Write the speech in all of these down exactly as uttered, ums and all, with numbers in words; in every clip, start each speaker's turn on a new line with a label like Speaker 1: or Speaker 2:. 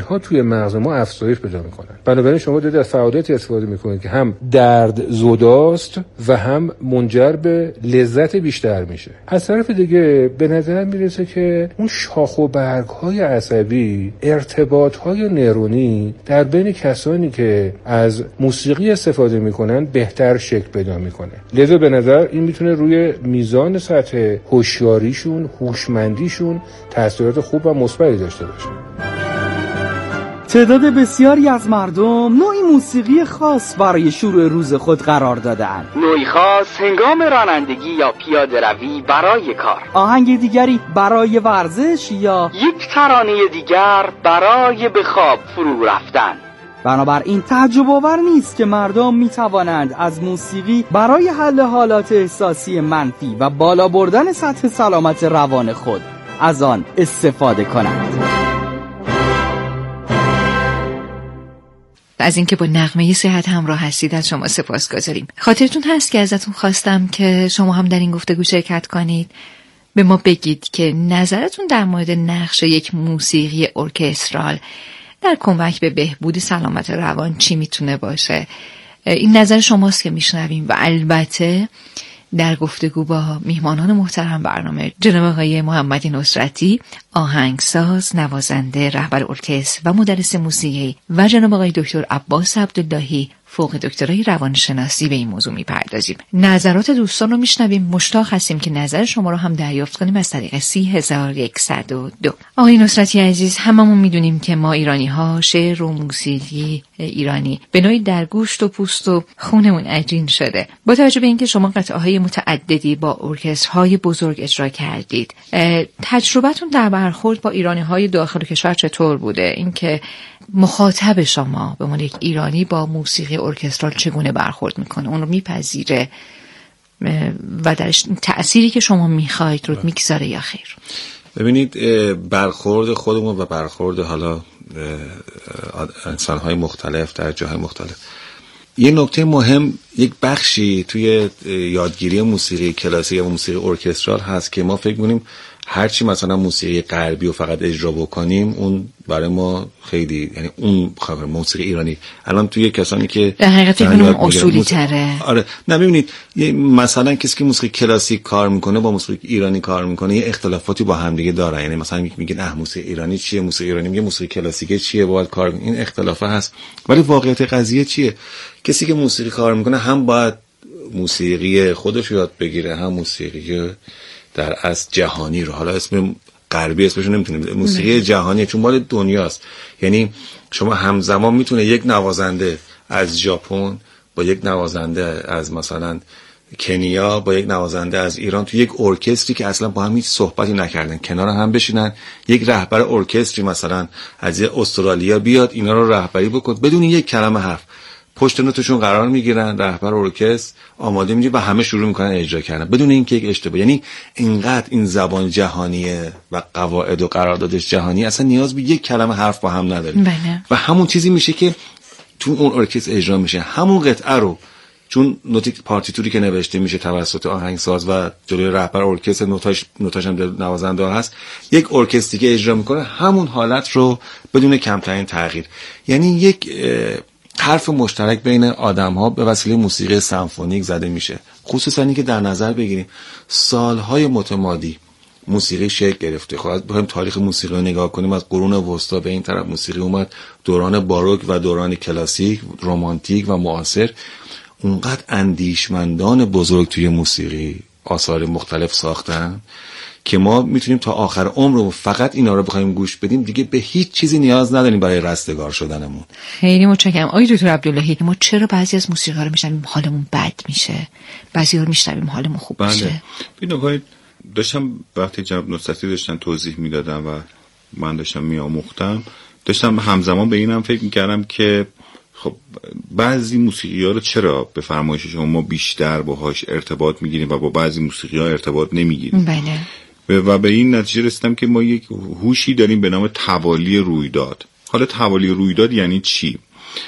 Speaker 1: اینها توی مغز ما افزایش پیدا میکنن. بنابراین شما دارید از فعالیتی استفاده میکنید که هم درد زداست و هم منجر به لذت بیشتر میشه. از طرف دیگه به نظرم میرسه که اون شاخ و برگ‌های عصبی، ارتباط‌های نورونی در بین کسانی که از موسیقی استفاده میکنن بهتر شکل پیدا میکنه. لذا به نظر این میتونه روی میزان سطح هوشیاریشون، هوشمندیشون تاثیرات خوب و مثبتی داشته باشه.
Speaker 2: تعداد بسیاری از مردم نوعی موسیقی خاص برای شروع روز خود قرار داده‌اند.
Speaker 3: نوعی خاص هنگام رانندگی یا پیاده روی برای کار،
Speaker 2: آهنگ دیگری برای ورزش یا
Speaker 3: یک ترانه دیگر برای به خواب فرو رفتن.
Speaker 2: بنابراین تعجب آور نیست که مردم می توانند از موسیقی برای حل حالات احساسی منفی و بالا بردن سطح سلامت روان خود از آن استفاده کنند.
Speaker 4: از اینکه با نغمه صحت همراه هستید از شما سپاسگزاریم. خاطرتون هست که ازتون خواستم که شما هم در این گفتگو شرکت کنید، به ما بگید که نظرتون در مورد نقش یک موسیقی ارکسترال در کمک به بهبود سلامت روان چی میتونه باشه. این نظر شماست که میشنویم و البته در گفتگو با میهمانان محترم برنامه جناب آقای محمد نصرتی، آهنگساز، نوازنده، رهبر ارکستر و مدرس موسیقی و جناب آقای دکتر عباس عبداللهی فوق دکترای روانشناسی به این موضوع میپردازیم. نظرات دوستان رو میشنویم. مشتاق هستیم که نظر شما رو هم دریافت کنیم از طریق سی هزار و یکصد و دو. آقای نصرتی عزیز، هممون میدونیم که ما ایرانی ها شعر و موسیقی ایرانی به نوعی در گوشت و پوست و خونمون عجین شده. با توجه به اینکه شما قطعه های متعددی با ارکسترهای بزرگ اجرا کردید، تجربتون در برخورد با ایرانی های داخل کشور چطور بوده؟ اینکه مخاطب شما به عنوان یک ایرانی با موسیقی ارکسترال چگونه برخورد میکنه، اون رو میپذیره و درش تأثیری که شما میخواید رو میگذاره یا خیر؟
Speaker 5: ببینید، برخورد خودمون و برخورد حالا انسان‌های مختلف در جاهای مختلف، یه نکته مهم، یک بخشی توی یادگیری موسیقی کلاسیک و موسیقی ارکسترال هست که ما فکر می‌کنیم هرچی مثلا موسیقی غربی رو فقط اجرا بکنیم اون برای ما خیلی، یعنی اون خبر موسیقی ایرانی الان توی کسانی که
Speaker 4: در حقیقت اون اصولی تره.
Speaker 5: آره، نه ببینید، مثلا کسی که موسیقی کلاسیک کار میکنه با موسیقی ایرانی کار میکنه یه اختلافاتی با هم دیگه داره. یعنی مثلا میگن اه موسیقی ایرانی چیه، موسیقی ایرانی میگه موسیقی کلاسیک چیه، باید کار، این اختلافه هست. ولی واقعیت قضیه چیه؟ کسی که موسیقی کار میکنه هم باید موسیقی خودش یاد بگیره، هم موسیقی در از جهانی رو، حالا اسم غربی اسمشو نمیتونیم، موسیقی جهانی، چون مال دنیاست. یعنی شما همزمان میتونه یک نوازنده از ژاپن با یک نوازنده از مثلا کنیا با یک نوازنده از ایران تو یک ارکستری که اصلا با هم هیچ صحبتی نکردن کنار هم بشینن، یک رهبر ارکستری مثلا از استرالیا بیاد اینا رو رهبری بکنه بدون یک کلمه حرف، پشت نوتشون قرار میگیرن، رهبر ارکستر آماده میشه و همه شروع میکنن اجرا کردن بدون اینکه یک اشتباه. یعنی اینقدر این زبان جهانیه و قواعد و قراردادش جهانی، اصلا نیاز به یک کلمه حرف با هم نداریم.
Speaker 4: بله.
Speaker 5: و همون چیزی میشه که تو اون ارکستر اجرا میشه، همون قطعه رو، چون نوت پارتیتوری که نوشته میشه توسط آهنگساز و جلوی رهبر ارکستر، نوتاش نوتاش هم نوازنده هست، یک ارکستری که اجرا میکنه همون حالت رو بدون کمترین تغییر. یعنی یک حرف مشترک بین آدم‌ها به وسیله موسیقی سمفونیک زده میشه. خصوصا اینکه در نظر بگیریم سالهای متمادی موسیقی شکل گرفته. خب بخوایم تاریخ موسیقی رو نگاه کنیم، از قرون وسطا به این طرف موسیقی اومد، دوران باروک و دوران کلاسیک، رمانتیک و معاصر. اونقدر اندیشمندان بزرگ توی موسیقی آثار مختلف ساختن که ما میتونیم تا آخر عمر فقط اینا رو بخوایم گوش بدیم، دیگه به هیچ چیزی نیاز نداریم برای رستگار شدنمون.
Speaker 4: خیلی متشکرم آقای دکتر عبداللهی. ما چرا بعضی از موسیقی ها رو میشنویم حالمون بد میشه، بعضی ها رو میشنویم حالمون خوب
Speaker 6: بله.
Speaker 4: میشه؟
Speaker 6: ببینید، داشتم وقتی جناب نصرتی داشتن توضیح میدادم و من داشتم میآموختم، داشتم همزمان به اینم فکر میکردم که خب بعضی موسیقی ها رو چرا به فرمایش شما ما بیشتر باهاش ارتباط میگیریم و با بعضی موسیقی ها ارتباط نمیگیریم.
Speaker 4: بله.
Speaker 6: و به این نتیجه رسیدم که ما یک هوشی داریم به نام توالی رویداد. حالا توالی رویداد یعنی چی؟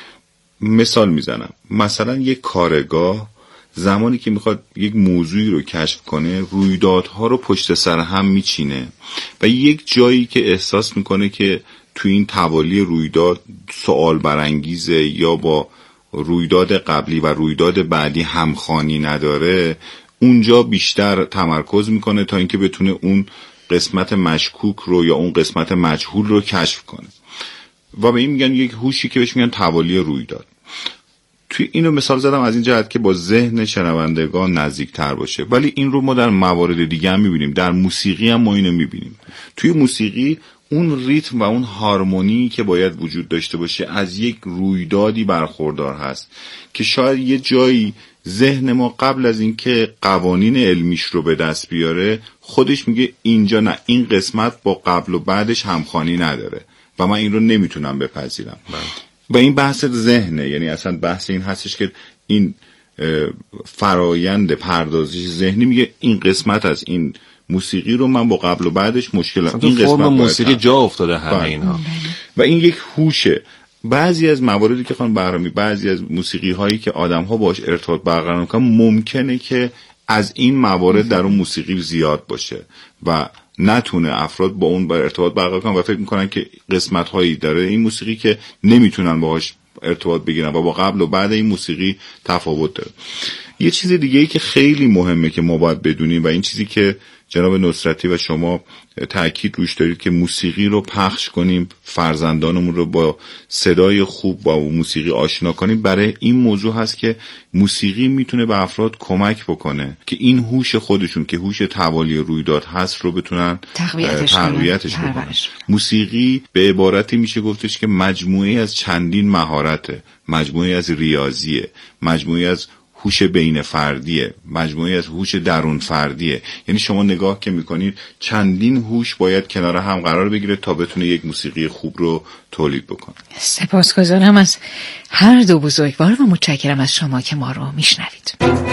Speaker 6: مثال میزنم، مثلا یک کارگاه زمانی که میخواد یک موضوعی رو کشف کنه، رویدادها رو پشت سر هم میچینه و یک جایی که احساس میکنه که تو این توالی رویداد سوال برانگیزه یا با رویداد قبلی و رویداد بعدی همخوانی نداره، اونجا بیشتر تمرکز میکنه تا اینکه بتونه اون قسمت مشکوک رو یا اون قسمت مجهول رو کشف کنه و به این میگن یک هوشی که بهش میگن توالی رویداد. توی اینو مثال زدم از این جهت که با ذهن شنوندگان نزدیک تر باشه، ولی این رو ما در موارد دیگه هم میبینیم. در موسیقی هم ما اینو میبینیم. توی موسیقی اون ریتم و اون هارمونی که باید وجود داشته باشه از یک رویدادی برخوردار هست که شاید یه جایی ذهن ما قبل از اینکه قوانین علمیش رو به دست بیاره خودش میگه اینجا نه، این قسمت با قبل و بعدش همخوانی نداره و من این رو نمیتونم بپذیرم. و این بحث ذهنه، یعنی اصلا بحث این هستش که این فرایند پردازش ذهنی میگه این قسمت از این موسیقی رو من با قبل و بعدش مشکلم، این قسمت
Speaker 5: موسیقی جا افتاده همه اینها
Speaker 6: و این یک هوشه. بعضی از مواردی که خانم بهرامی، بعضی از موسیقی هایی که آدم ها باش ارتباط برقرار میکنن ممکنه که از این موارد در اون موسیقی زیاد باشه و نتونه افراد با اون ارتباط برقرار کنن و فکر میکنن که قسمت هایی داره این موسیقی که نمیتونن باهاش ارتباط بگیرن و با قبل و بعد این موسیقی تفاوت داره. یه چیز دیگه ای که خیلی مهمه که ما باید بدونیم و این چیزی که جناب نصرتی و شما تأکید روش دارید که موسیقی رو پخش کنیم، فرزندانمون رو با صدای خوب با موسیقی آشنا کنیم، برای این موضوع هست که موسیقی میتونه به افراد کمک بکنه که این هوش خودشون که هوش توالی رویداد هست رو بتونن
Speaker 4: تقویتش,
Speaker 6: تقویتش بکنن. موسیقی به عبارتی میشه گفتش که مجموعه از چندین مهارته، مجموعه از ریاضیه، مجموعه از هوش بین فردیه، مجموعه از هوش درون فردیه. یعنی شما نگاه که میکنید چندین هوش باید کنار هم قرار بگیره تا بتونه یک موسیقی خوب رو تولید بکنه.
Speaker 4: سپاسگزارم از هر دو بزرگوار و متشکرم از شما که ما رو میشنوید.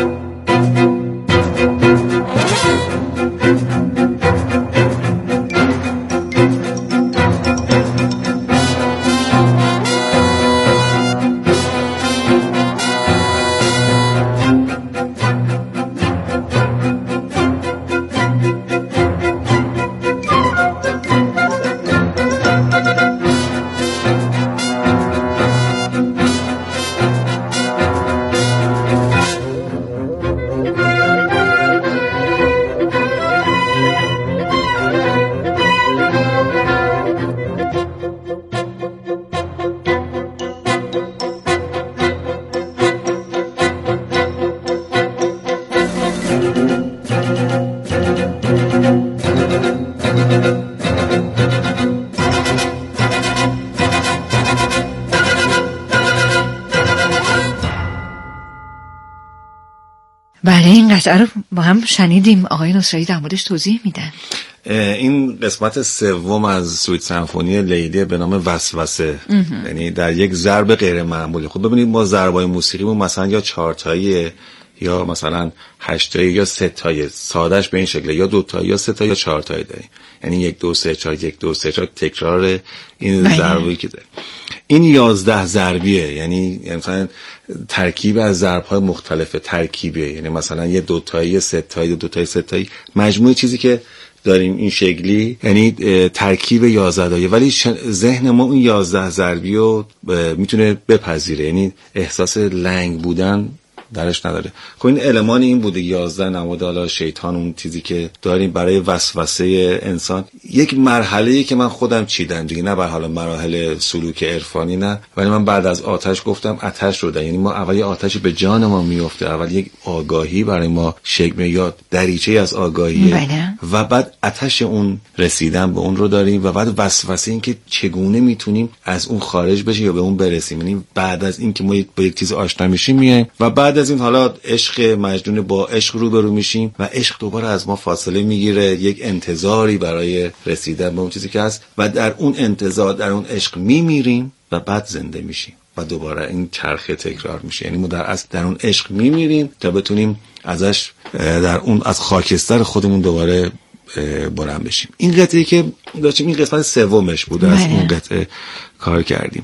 Speaker 4: بله، این قطعه رو با هم شنیدیم. آقای نصرتی در موردش توضیح میدن.
Speaker 5: این قسمت سوم از سویت سمفونی لیلی به نام وسوسه، یعنی در یک ضرب غیر معمولی. خب ببینید ما ضربای موسیقیمون مثلا یا چهارتاییه یا مثلا هشتایی یا سه تایی، سادهش به این شکله، یا دو تایی یا سه تایی یا چهار تایی داریم. یعنی یک دو سه چهار یک دو سه چهار تکرار این ضربایی که داره. این یازده ضربیه، یعنی مثلا ترکیب از ضرب‌های مختلف ترکیبیه، یعنی مثلا یه دو تایی سه تایی دو تایی سه تایی مجموعه چیزی که داریم این شکلی، یعنی ترکیب یازده تایی، ولی ذهن ما اون یازده ضربی رو میتونه بپذیره، یعنی احساس لنگ بودن درش نداره. خب این المان این بوده یازده نماد حالا شیطان، اون چیزی که داریم برای وسوسه انسان. یک مرحله‌ای که من خودم چیدم دیگه، نه به حالا مراحل سلوک عرفانی نه، ولی من بعد از آتش گفتم آتش رو ده، یعنی ما اول یه آتشی به جان ما میفته، اول یک آگاهی برای ما شکل میاد، دریچه از آگاهیه و بعد آتش اون رسیدن به اون رو داریم و بعد وسوسه، این که چگونه میتونیم از اون خارج بشیم یا به اون برسیم. یعنی بعد از این که ما با یک چیز آشنا میشیم میایم و بعد از این حالا عشق مجنون با عشق روبرو میشیم و عشق دوباره از ما فاصله میگیره، یک انتظاری برای رسیدن به اون چیزی که هست و در اون انتظار در اون عشق میمیریم و بعد زنده میشیم و دوباره این چرخه تکرار میشه. یعنی ما در اصل در اون عشق میمیریم تا بتونیم ازش در اون از خاکستر خودمون دوباره بلند بشیم. این قطعه که داشتیم این قسمت سومش بود، از اون قطعه کار کردیم.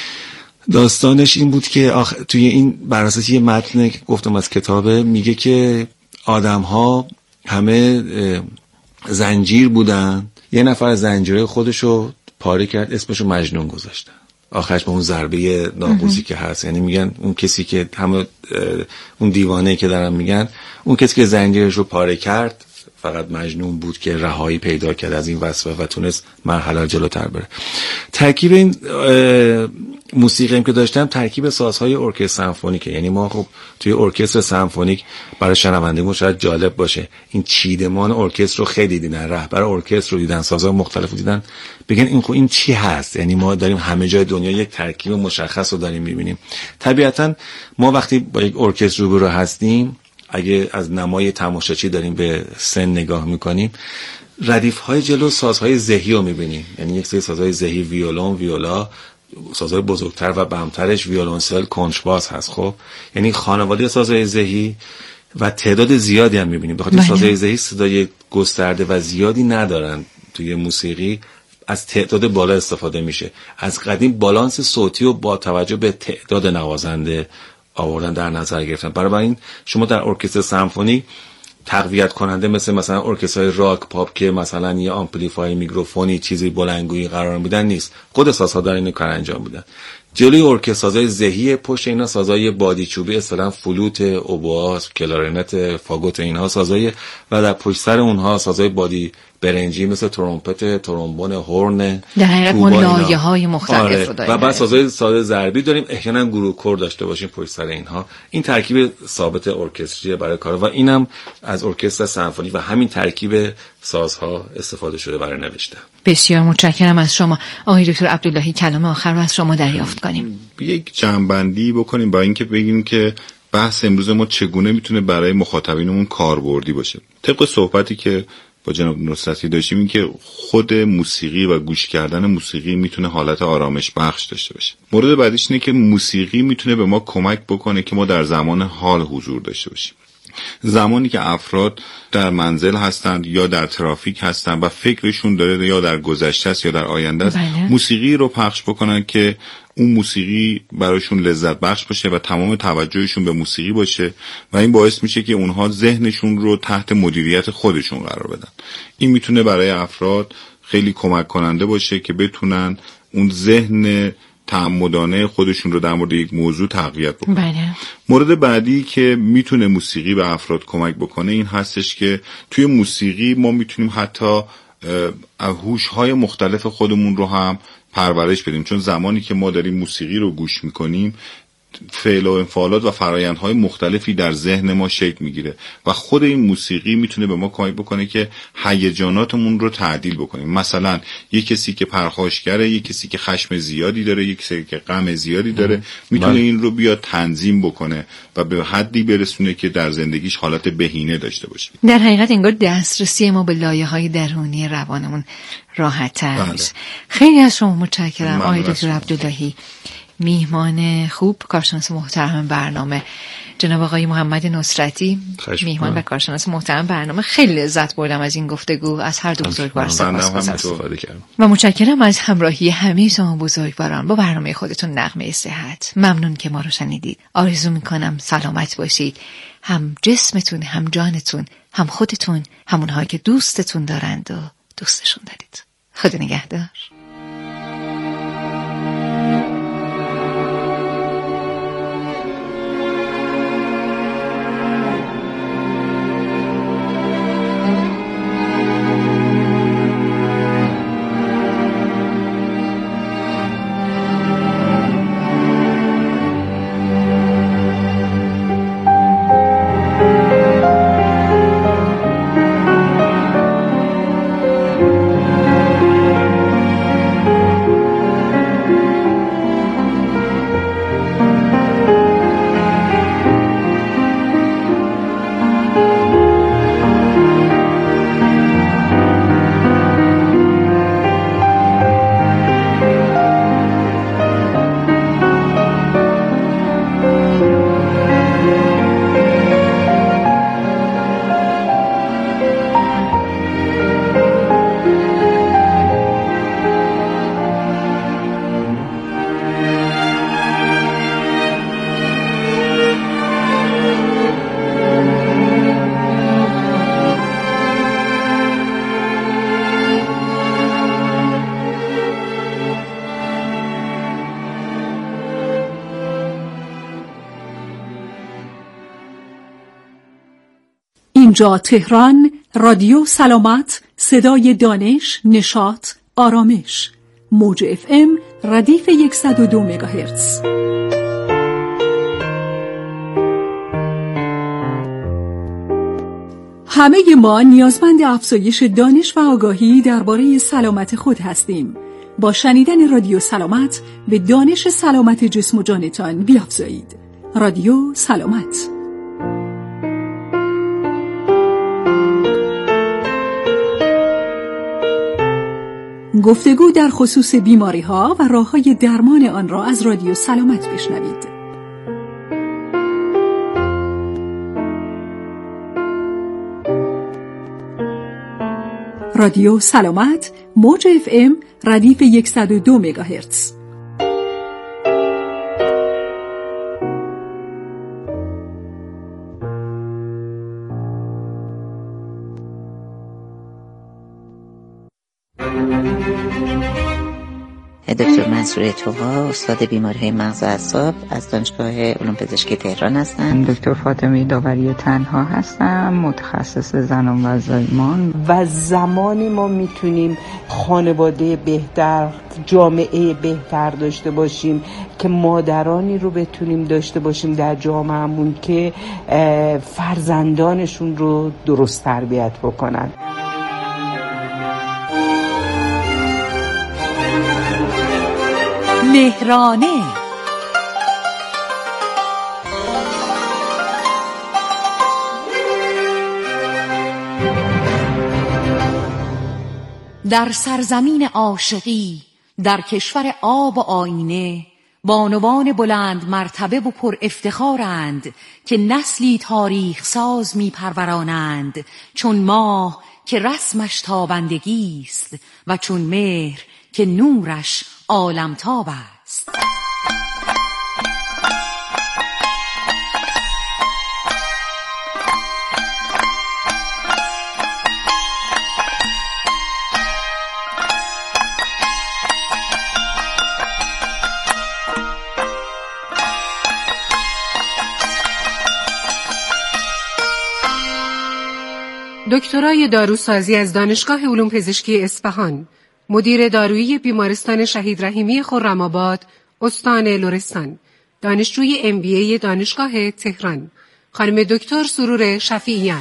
Speaker 5: داستانش این بود که آخ... توی این بر اساس یه متن که گفتم از کتابه میگه که آدم ها همه زنجیر بودن، یه نفر زنجیره خودشو پاره کرد، اسمشو مجنون گذاشتن. آخرش با اون ضربه ناقوسی که هست، یعنی میگن اون کسی که همه اون دیوانه که دارن میگن اون کسی که زنجیرش رو پاره کرد فقط مجنون بود که رهایی پیدا کرد از این وصفه و تونست مرحله جلوتر بره. ترکیب این موسیقی که داشتم ترکیب سازهای ارکستر سمفونیکه. یعنی ما خب توی ارکستر سمفونیک برای شنوندگان شاید جالب باشه این چیدمان ارکستر رو خیلی دیدن، رهبر ارکستر رو دیدن، سازهای مختلف رو دیدن، بگن این خب این چی هست. یعنی ما داریم همه جای دنیا یک ترکیب مشخص رو داریم می‌بینیم. طبیعتاً ما وقتی با یک ارکستر روبرو هستیم، اگه از نمای تماشاچی داریم به سن نگاه میکنیم، ردیف‌های جلو سازهای زهی رو میبینیم. یعنی یک سری سازهای زهی، ویولون، ویولا، سازهای بزرگتر و بمترش ویولنسل، کنترباس هست. خب یعنی خانواده سازهای زهی و تعداد زیادی هم میبینیم. بخاطر سازهای زهی صدای گسترده و زیادی ندارن توی موسیقی، از تعداد بالا استفاده میشه. از قدیم بالانس صوتی و با توجه به تعداد نوازنده آوردن در نظر گرفتن. برای این شما در ارکستر سمفونی تقویت کننده مثل مثلا ارکسترهای راک پاپ که مثلا یه آمپلیفای میکروفونی چیزی بلندگویی قرار میدن نیست، خود سازها دارن اینو کار انجام میدن. جلوی ارکستر سازهای زهی، پشت اینا سازهای بادی چوبی، مثلا فلوت، اوبوآ، کلارنت، فاگوت، اینها سازهای، و در پشت سر اونها سازهای بادی برنجی مثل ترومپت، ترومبون، هورن،
Speaker 4: در حقیقت ما لایه‌های مختلف
Speaker 5: آره.
Speaker 4: رو داریم.
Speaker 5: و بعد سازهای ساز ضربی داریم، احیانا گروه کور داشته باشیم پشت سر اینها. این ترکیب ثابت ارکستریه برای کار و اینم از ارکستر سمفونی و همین ترکیب سازها استفاده شده برای نوشته.
Speaker 4: بسیار متشکرم از شما آقای دکتر عبداللهی. کلام آخر رو از شما دریافت کنیم.
Speaker 6: یک جمع‌بندی بکنیم با اینکه بگیم که بحث امروز ما چگونه میتونه برای مخاطبینمون کاربردی باشه. طبق صحبتی که با جناب نصرتی داشتیم این که خود موسیقی و گوش کردن موسیقی میتونه حالت آرامش بخش داشته باشه. مورد بعدیش اینه که موسیقی میتونه به ما کمک بکنه که ما در زمان حال حضور داشته باشیم. زمانی که افراد در منزل هستند یا در ترافیک هستند و فکرشون داره یا در گذشته است یا در آینده است،
Speaker 4: بله.
Speaker 6: موسیقی رو پخش بکنن که اون موسیقی براشون لذت بخش باشه و تمام توجهشون به موسیقی باشه و این باعث میشه که اونها ذهنشون رو تحت مدیریت خودشون قرار بدن. این میتونه برای افراد خیلی کمک کننده باشه که بتونن اون ذهن تعمدانه خودشون رو در مورد یک موضوع تقویت بکنن.
Speaker 4: بله.
Speaker 6: مورد بعدی که میتونه موسیقی به افراد کمک بکنه این هستش که توی موسیقی ما میتونیم حتی هوش‌های مختلف خودمون رو هم پرورش بدیم، چون زمانی که ما داریم موسیقی رو گوش میکنیم فعل و انفعالات و فرآیندهای مختلفی در ذهن ما شکل میگیره و خود این موسیقی میتونه به ما کمک بکنه که هیجاناتمون رو تعدیل بکنیم. مثلا یک کسی که پرخاشگره، یک کسی که خشم زیادی داره، یک کسی که غم زیادی داره، میتونه من... این رو بیاد تنظیم بکنه و به حدی برسونه که در زندگیش حالت بهینه داشته باشه.
Speaker 4: در حقیقت انگار دسترسی ما به لایه‌های درونی روانمون راحت‌تر
Speaker 6: بله.
Speaker 4: میشه. خیلی از شما متشکرم آقای دکتر عبداللهی. میهمان خوب، کارشناس محترم برنامه جناب آقای محمد نصرتی، میهمان و کارشناس محترم برنامه. خیلی لذت بردم از این گفتگو. از هر دو بزرگوار سپاسگزارم و متشکرم از همراهی همه شما بزرگواران با برنامه خودتون نغمه صحت. ممنون که ما رو شنیدید. آرزو میکنم سلامت باشید، هم جسمتون، هم جانتون، هم خودتون، همونهایی که دوستتون دارند و دوستشون دارید. خدا نگهدار.
Speaker 7: اینجا تهران، رادیو سلامت، صدای دانش، نشاط، آرامش. موج اف ام ردیف صد و دو مگاهرتز. همه ما نیازمند افزایش دانش و آگاهی درباره سلامت خود هستیم. با شنیدن رادیو سلامت به دانش سلامت جسم و جانتان بیافزایید. رادیو سلامت. گفتگو در خصوص بیماری‌ها و راه‌های درمان آن را از رادیو سلامت بشنوید. رادیو سلامت، موج اف ام ردیف صد و دو مگاهرتز.
Speaker 8: دکتر منصور توها، استاد بیماری‌های مغز و اعصاب از دانشگاه علوم پزشکی تهران هستم.
Speaker 9: دکتر فاطمه داوری تنها هستم، متخصص زنان و زایمان.
Speaker 10: و زمانی ما میتونیم خانواده بهتر، جامعه بهتر داشته باشیم که مادرانی رو بتونیم داشته باشیم در جامعهمون که فرزندانشون رو درست تربیت بکنن.
Speaker 7: مهرانه در سرزمین عاشقی، در کشور آب و آینه، بانوان بلند مرتبه و پر افتخارند که نسلی تاریخ ساز می پرورانند، چون ماه که رسمش تابندگی است و چون مهر که نورش عالمتاب است.
Speaker 11: دکترای داروسازی از دانشگاه علوم پزشکی اصفهان، مدیر دارویی بیمارستان شهید رحیمی خرم‌آباد، استان لرستان، دانشجوی ام بی ای دانشگاه تهران، خانم دکتر سرور شفیعیان.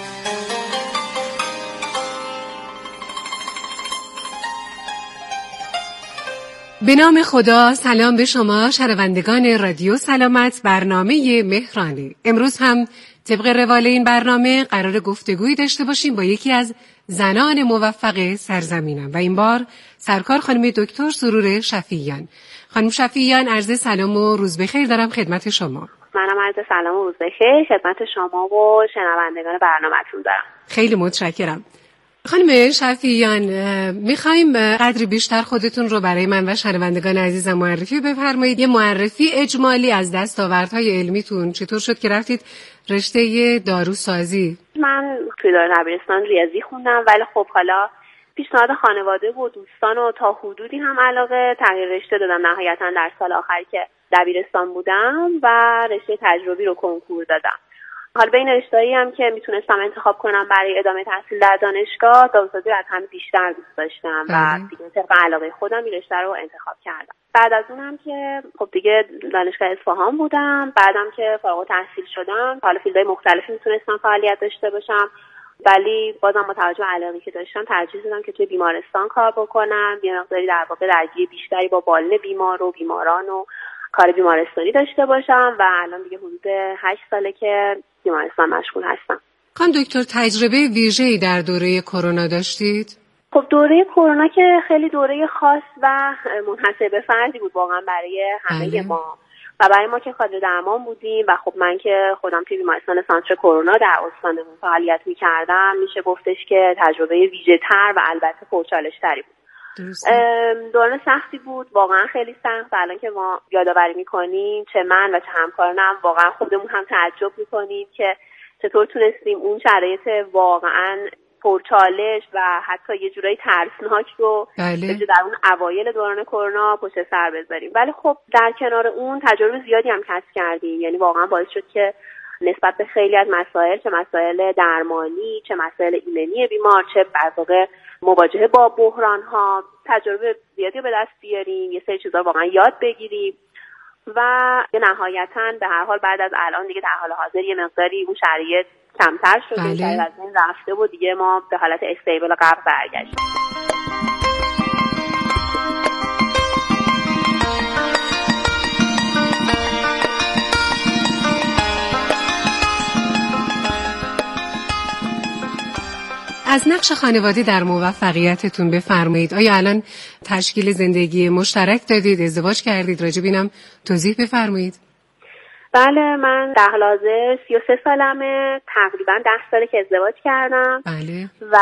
Speaker 11: به نام خدا، سلام به شما شنوندگان رادیو سلامت، برنامه مهرانه. امروز هم طبق روال این برنامه قرار گفتگویی داشته باشیم با یکی از زنان موفق سرزمینم و این بار سرکار خانم دکتر سرور شفیعیان. خانم شفیعیان، عرض سلام و روز بخیر دارم خدمت شما.
Speaker 12: منم عرض سلام و روز بخیر خدمت شما و شنوندگان برنامه‌تون دارم.
Speaker 11: خیلی متشکرم. خانم شفیعیان، میخوایم قدری بیشتر خودتون رو برای من و شنوندگان عزیزم معرفی بفرمایید. یه معرفی اجمالی از دستاوردهای علمیتون، چطور شد که رفتید رشته داروسازی؟
Speaker 12: من توی دبیرستان ریاضی خوندم، ولی خب حالا پیشنهاد خانواده و دوستان و تا حدودی هم علاقه تغییر رشته دادم. نهایتا در سال آخری که دبیرستان بودم و رشته تجربی رو کنکور دادم. حالا بین رشته‌ای هم که میتونستم انتخاب کنم برای ادامه تحصیل در دانشگاه، داروسازی رو از همه بیشتر دوست داشتم و دیگه طبق علاقه خودم این رشته رو انتخاب کردم. بعد از اونم که خب دیگه دانشگاه اصفهان بودم، بعدم که فارغ التحصیل شدم، حالا فیلدهای مختلفی میتونستم فعالیت داشته باشم، ولی بازم با توجه به علاقه‌ای که داشتم ترجیح دادم که توی بیمارستان کار بکنم، یه مقداری در واقع درگیری بیشتری با بالین بیمار و بیماران و کار بیمارستانی داشته باشم و الان دیگه حدود هشت ساله که بیمارستان مشغول هستم.
Speaker 11: خانم دکتر، تجربه ویژه‌ای در دوره کرونا داشتید؟
Speaker 12: خب دوره کرونا که خیلی دوره خاص و منحصر به فردی بود واقعا برای همه بله. ما و برای ما که کادر درمان بودیم و خب من که خودم توی بیمارستان سانتر کرونا در استانمون فعالیت می‌کردم، میشه گفتش که تجربه ویژه‌تر و البته پرچالش‌تری بود. دوران سختی بود، واقعا خیلی سخت. الان که ما یادآوری میکنیم، چه من و چه همکارانم، واقعا خودمون هم تعجب میکنیم که چطور تونستیم اون شرایط واقعا پرچالش و حتی یه جورایی ترسناک رو بله. در اون اوایل دوران کرونا پشت سر بذاریم. ولی خب در کنار اون تجربه زیادی هم کسب کردیم، یعنی واقعا باعث شد که نسبت به خیلی از مسائل، چه مسائل درمانی، چه مسائل ایمنی بیمار، چه در واقع مواجهه با بحران‌ها، تجربه زیادی به دست بیاریم، یه سری چیزا واقعا یاد بگیریم و نهایتاً به هر حال بعد از الان دیگه در حال حاضر یه مقداری اون شرایط کمتر شده، بله. از این رفته و دیگه ما به حالت استیبل قبل برگشتیم.
Speaker 11: از نقش خانواده در موفقیتتون بفرمایید. آیا الان تشکیل زندگی مشترک دادید، ازدواج کردید؟ راجب اینم توضیح بفرمایید.
Speaker 12: بله، من در حال حاضر سی و سه سالمه، تقریبا ده ساله که ازدواج کردم.
Speaker 11: بله.
Speaker 12: و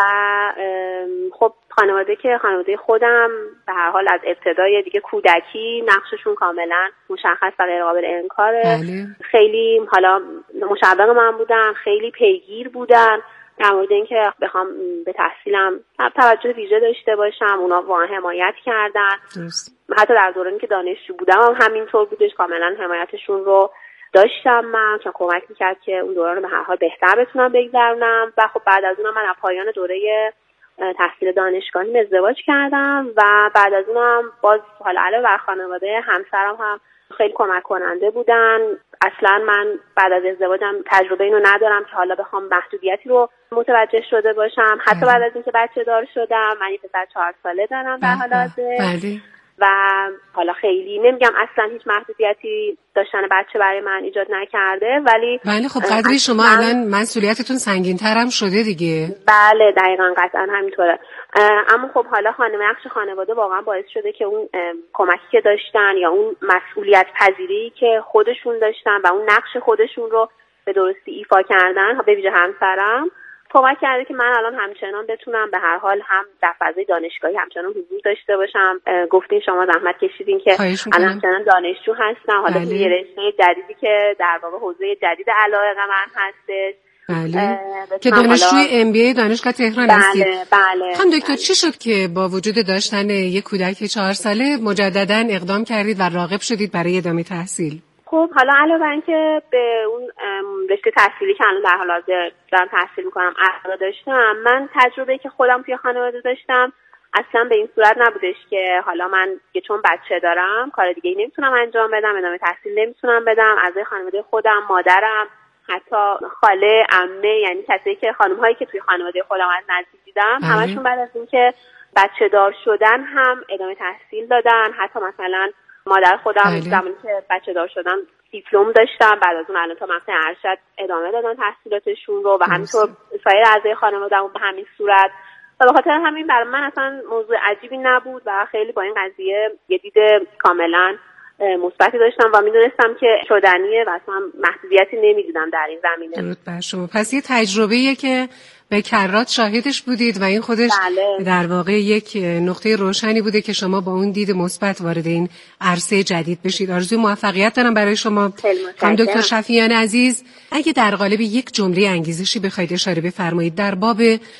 Speaker 12: خب خانواده که خانواده خودم به هر حال از ابتدای دیگه کودکی نقششون کاملا مشخص و غیر قابل انکاره.
Speaker 11: بله.
Speaker 12: خیلی حالا مشوق من بودن، خیلی پیگیر بودن در مورد اینکه بخوام به تحصیلم توجه ویژه داشته باشم. اونا واقعا حمایت کردن.
Speaker 11: درست.
Speaker 12: حتی در دورانی که دانشجو بودم هم همینطور بودش، کاملا حمایتشون رو داشتم من، که کمک میکرد که اون دوران رو به هر حال بهتر بتونم بگذرونم. و خب بعد از اونم من از پایان دوره تحصیل دانشگاهی ازدواج کردم و بعد از اونم باز حالا علاوه بر خانواده، همسرم هم خیلی کمک کننده بودن. اصلا من بعد از ازدواجم تجربه اینو ندارم که حالا بخوام محدودیتی رو متوجه شده باشم. حتی بعد از اینکه بچه دار شدم، من یه پسر چهار ساله دارم در حال حاضر.
Speaker 11: بله.
Speaker 12: و حالا خیلی نمیگم اصلا هیچ محدودیتی داشتن بچه برای من ایجاد نکرده، ولی
Speaker 11: بله خب قدری شما الان مسئولیتتون سنگین‌تر هم شده دیگه.
Speaker 12: بله دقیقاً، قطعا همینطوره. اما خب حالا خانم نقش خانواده واقعا باعث شده که اون کمکی که داشتن یا اون مسئولیت پذیری که خودشون داشتن و اون نقش خودشون رو به درستی ایفا کردن، به ویژه همسرم، کمک کرده که من الان همچنان بتونم به هر حال هم در فضای دانشگاهی همچنان حضور داشته باشم. گفتین شما زحمت کشیدین که الان همچنان دانشجو هستم، حالا توی بله. رشته جدیدی که در واقع حوزه جدید علاقه من هستش.
Speaker 11: بله. که دانشجوی ام بی ای دانشگاه تهران
Speaker 12: بله.
Speaker 11: هستید.
Speaker 12: بله.
Speaker 11: خانم دکتر چی شد که با وجود داشتن یک کودک چهار ساله مجددا اقدام کردید و راغب شدید برای ادامه تحصیل؟
Speaker 12: خب حالا علاوه بر اینکه به اون رشته تحصیلی که الان در حال حاضر دارم تحصیل میکنم علاقه داشتم، من تجربه که خودم توی خانواده داشتم اصلا به این صورت نبودش که حالا من که چون بچه دارم کار دیگه ای نمیتونم انجام بدم، ادامه تحصیل نمیتونم بدم. اعضای خانواده خودم، مادرم، حتی خاله، عمه، یعنی کسایی که خانم‌هایی که توی خانواده خودم از نزدیک دیدم، همشون بعد از اینکه بچه دار شدن هم ادامه تحصیل دادن. حتی مثلا مادر خودم زمانی که بچه دار شدم دیپلم داشتم، بعد از اون الان تا مقطع ارشد ادامه دادن تحصیلاتشون رو و همینطور سایر اعضای خانواده‌مون به همین صورت. و به خاطر همین برای من اصلا موضوع عجیبی نبود و خیلی با این قضیه یه دید کاملا مثبتی داشتم و میدونستم که شدنیه و اصلا محدودیتی نمیدیدم در این زمینه.
Speaker 11: درود بر شما. پس یه تجربه‌ایه که به کرات شاهدش بودید و این خودش
Speaker 12: بله.
Speaker 11: در واقع یک نقطه روشنی بوده که شما با اون دید مثبت وارد این عرصه جدید بشید. آرزوی موفقیت دارم برای شما. خانم دکتر شفیعیان عزیز، اگه در قالب یک جمله انگیزشی بخواید اشاره بفرمایید در باب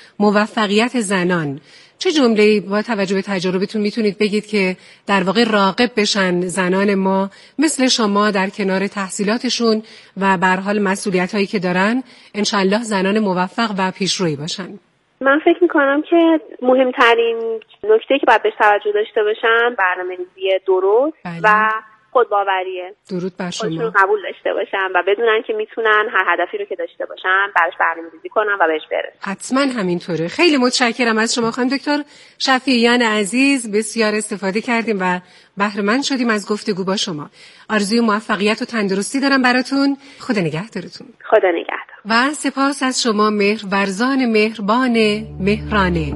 Speaker 11: موفقیت زنان، چه جمله‌ای با توجه به تجربتون میتونید بگید که در واقع راغب بشن زنان ما مثل شما در کنار تحصیلاتشون و به هر حال مسئولیت‌هایی که دارن انشالله زنان موفق و پیشروی باشن؟
Speaker 12: من فکر میکنم که مهمترین نکته که باید بهش توجه داشته باشن برنامه‌ریزی درست بله. و خودباوریه.
Speaker 11: درود بر شما.
Speaker 12: خودشون قبول داشته باشن و بدونن که میتونن هر هدفی رو که داشته باشن براش برنامه‌ریزی کنن و بهش برسن.
Speaker 11: حتما همینطوره. خیلی متشکرم از شما خانم دکتر شفیعیان عزیز، بسیار استفاده کردیم و بهره مند شدیم از گفتگو با شما. آرزوی موفقیت و تندرستی دارم براتون. خدا نگهدارتون.
Speaker 12: خدا نگهدار.
Speaker 11: و سپاس از شما مهرورزان مهربان مهرانه.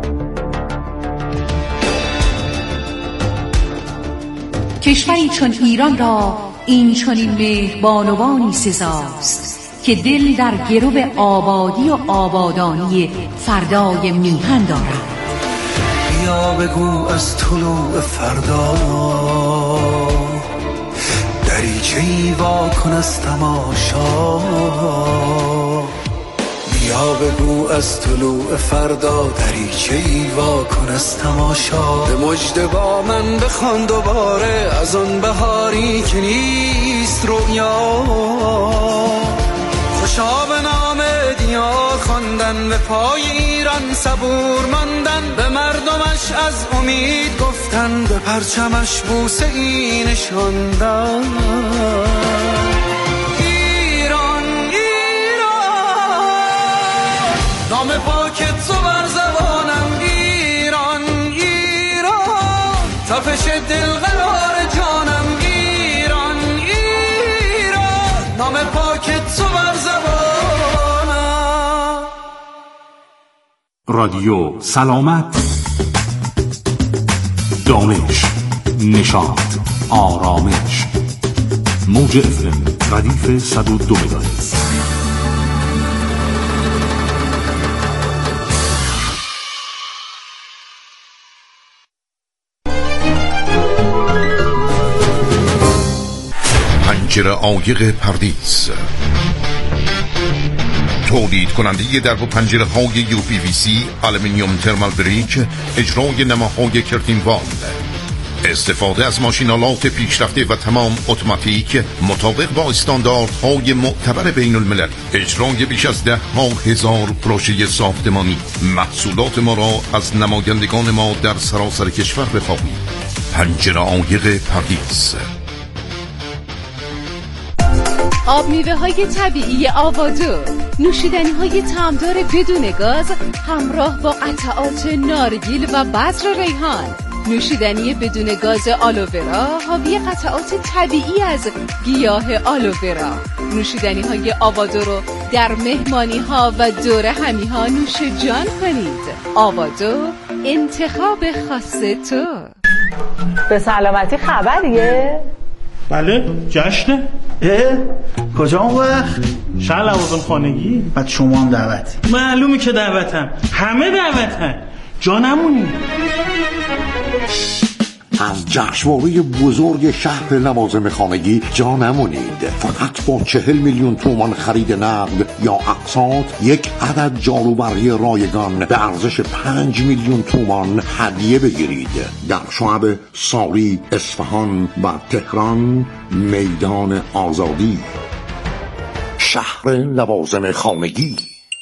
Speaker 7: کشوری چون ایران را این چنین مهربانوانی سزاست که دل در گرو آبادی و آبادانی فردای میهن دارد.
Speaker 13: بیا بگو از طلوع فردا دریچه‌ای وا کن از تماشا. بیا بگو از طلوع فردا دریچه‌ای وا کن از تماشا. به مژده با من بخوان دوباره از آن بهاری که نیست رویا. کتاب نام دیار خواندن، به پای ایران صبور ماندن، به مردمش از امید گفتن، به پرچمش بوسه ای نشاندن. ایران ایران نام پاکت تو بر زبانم، ایران ایران تپش دل قرار جانم، ایران ایران نام پاکت تو بر زبانم.
Speaker 14: رادیو سلامت، دانش، نشاط، آرامش. موج اف ام ردیف صد و دو مگاهرتز.
Speaker 15: پنجره عایق پردیس، تولید کننده درب و پنجره های یو پی وی سی، آلومینیوم ترمال بریک، اجرای نماهای کرتین وال، استفاده از ماشینالات پیشرفته و تمام اتوماتیک مطابق با استانداردهای معتبر بین الملل، اجرای بیش از ده ها هزار پروژه ساختمانی. محصولات ما را از نمایندگان ما در سراسر کشور بخواهید. پنجره عایق پردیس.
Speaker 16: آب میوه های طبیعی آوادو، نوشیدنی های طعمدار بدون گاز همراه با قطعات نارگیل و بذر ریحان، نوشیدنی بدون گاز آلوورا حاوی قطعات طبیعی از گیاه آلوورا. نوشیدنی های آوادو رو در مهمانی ها و دور همی ها نوش جان کنید. آوادو، انتخاب خاص تو.
Speaker 17: به سلامتی خبریه؟
Speaker 18: بله، جشنه.
Speaker 17: اه؟ کجا اون وقت؟
Speaker 18: شهر لوازم خانگی.
Speaker 17: بعد شما هم دعوتی؟
Speaker 18: معلومی که دعوتم، همه دعوتن، جا نمونی.
Speaker 19: از جشنواره بزرگ شهر لوازم خانگی جا نمونید. فقط با چهل میلیون تومان خرید نقد یا اقساط یک عدد جاروبرقی رایگان به ارزش پنج میلیون تومان هدیه بگیرید. در شعب ساری، اصفهان و تهران، میدان آزادی. شهر لوازم خانگی.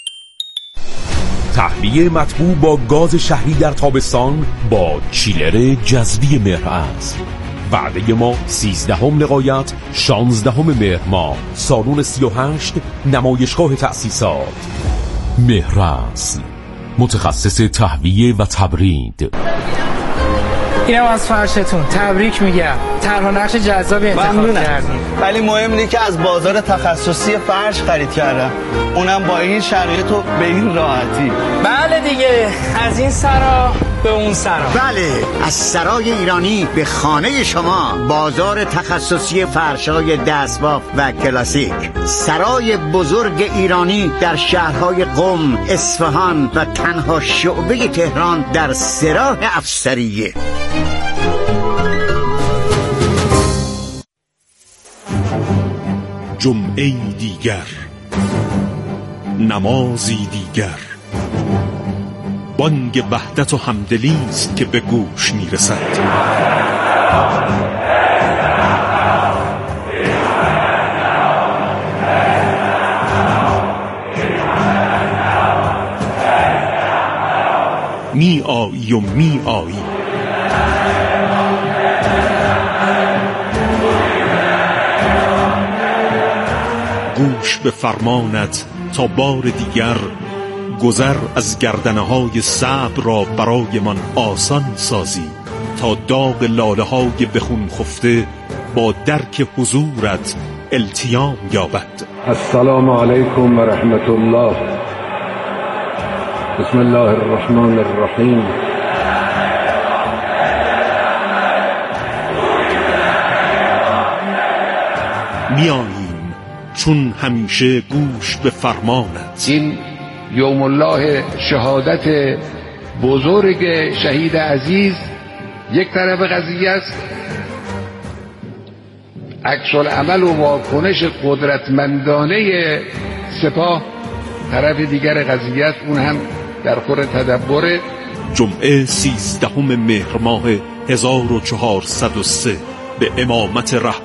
Speaker 14: تهویه مطبوع با گاز شهری در تابستان با چیلر جذبی مهرعصر. وعده ما سیزدهم لقایت شانزدهم مهر ماه، سالن سی و هشت، نمایشگاه تأسیسات. مهرعصر، متخصص تهویه و تبرید.
Speaker 20: اینم از فرشتون، تبریک میگم. طرح نقش جذابی انتخاب کردیم.
Speaker 21: ولی مهم اینه که از بازار تخصصی فرش خرید کردم، اونم با این شرایط و به این راحتی.
Speaker 20: بله دیگه، از این سرا به اون سرا.
Speaker 22: بله، از سرای ایرانی به خانه شما. بازار تخصصی فرش‌های دستباف و کلاسیک. سرای بزرگ ایرانی در شهرهای قم، اصفهان و تنها شعبه تهران در سراح افسریه.
Speaker 14: جمعه دیگر، نمازی دیگر، بانگ وحدت و همدلی است که به گوش میرسد. می آیی و می آیی، گوش به فرمانت تا بار دیگر گذر از گردنه های صبر را برای من آسان سازی، تا داغ لاله های بخون خفته با درک حضورت التیام یابد.
Speaker 1: السلام علیکم و رحمت الله. بسم الله الرحمن الرحیم.
Speaker 14: میاییم چون همیشه گوش به فرمانت.
Speaker 23: این یوم الله شهادت بزرگ شهید عزیز یک طرف قضیه است، عکس العمل و واکنش قدرتمندانه سپاه طرف دیگر قضیه است، اون هم در خور تدبر.
Speaker 14: جمعه سیزدهم مهر ماه هزار و چهارصد و سه به امامت رهبر